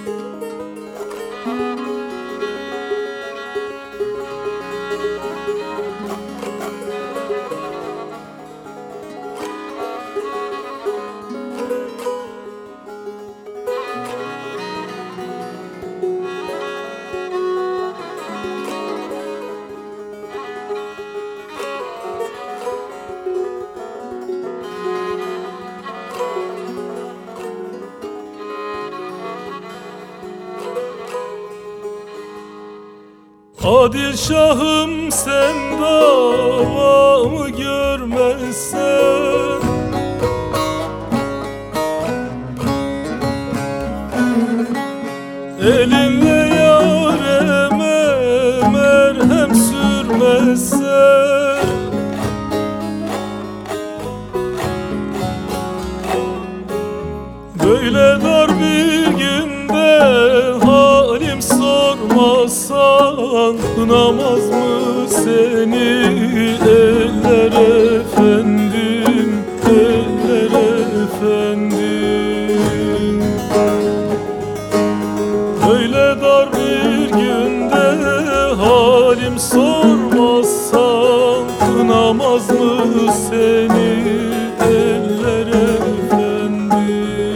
Adil şahım sen davamı görmezsen, elinle yareme merhem sürmezsen, böyle dar bir günde halim sormazsan, kınamaz mı seni eller efendim, eller efendim? Böyle dar bir günde halim sormazsan, kınamaz mı seni eller efendim?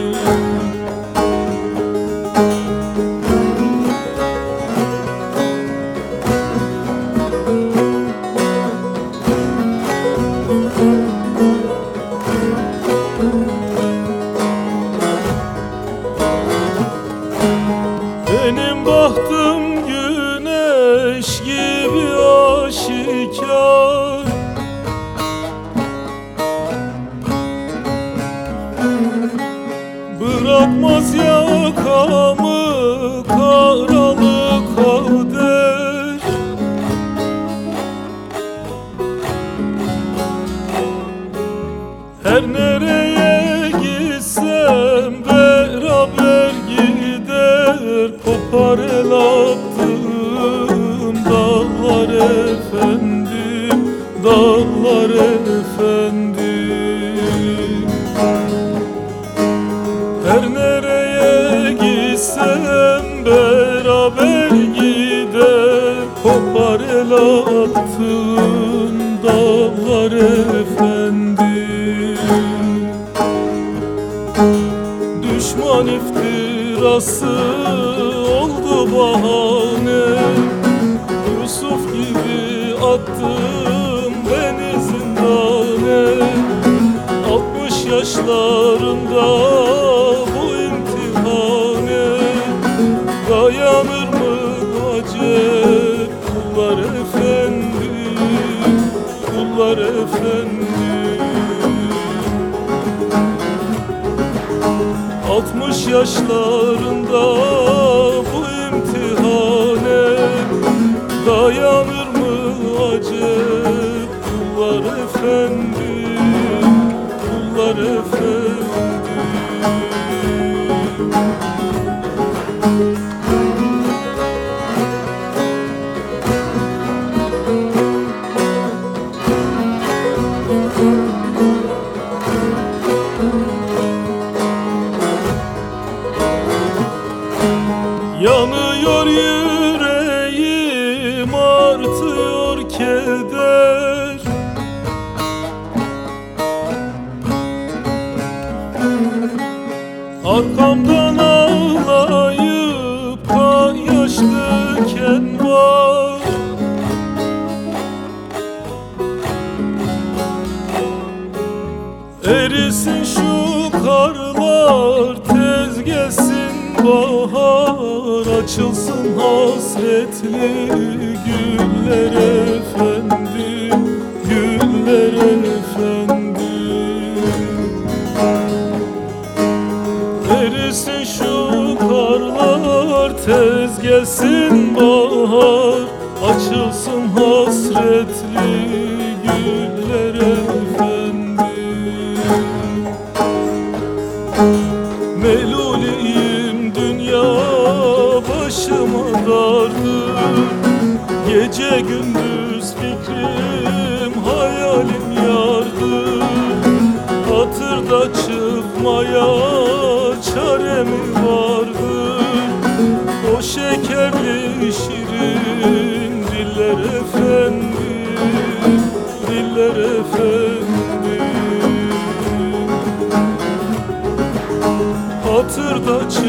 Benim bahtım güneş gibi aşikar, bırakmaz yakamı karalık kader. Her nereye gitsem beraber gider, kopar el attığım dağlar efendim, dağlar efendim. Her nereye gitsem beraber gider, kopar el attığım dağlar efendim. Düşman iftirası oldu bahane, Yusuf gibi attım beni zindane. 60 yaşlarında bu imtihane, dayanır mı acep kullar efendim, kullar efendim? 60 yaşlarında bu imtihane, dayanır mı acep kullar efendim, kullar efendim? Yanıyor yüreğim, artıyor keder, arkamdan ağlayıp kan yaş döken var. Erisin şu karlar, tez gelsin bahar, açılsın hasretli güller efendim, güller efendim. Erisin şu karlar, tez gelsin bahar, açılsın hasretli güller efendim. Meluliyim dünya başıma dardır, gece gündüz fikrim hayalim yardır. Hatırda çıkmaya çare mi vardır, saç